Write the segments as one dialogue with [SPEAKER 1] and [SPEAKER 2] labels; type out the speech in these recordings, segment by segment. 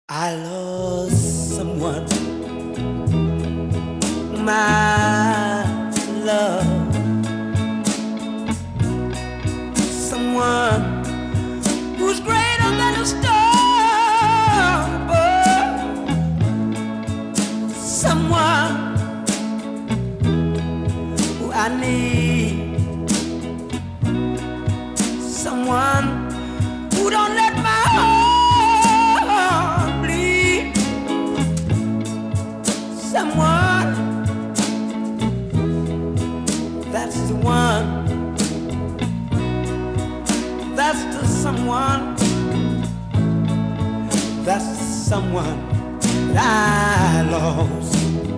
[SPEAKER 1] I lost someone, my love, someone who's greater than a star above, someone who I need, someone who don't let my heart bleed, someone, that's the one, that's the someone, that's the someone that I lost.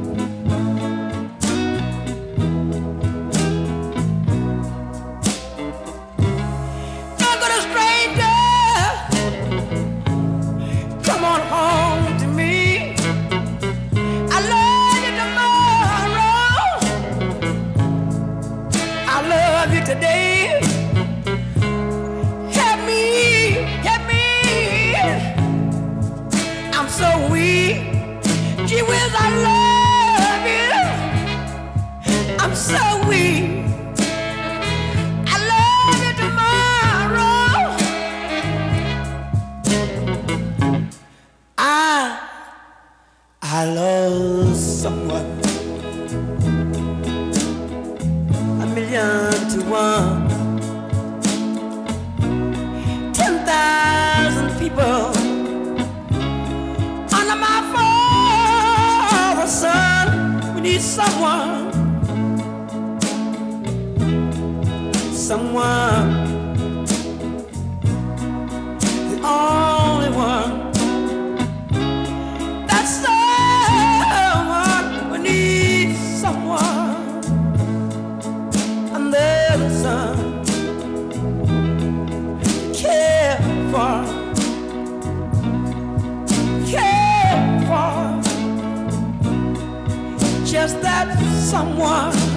[SPEAKER 1] Today, help me, I'm so weak, gee whiz, I love you, I'm so weak, I love you tomorrow, I lost someone, a million to one, 10,000 people under my father's son. We need someone, someone, the only one. That's someone. We need someone under the sun. Care for, just that someone.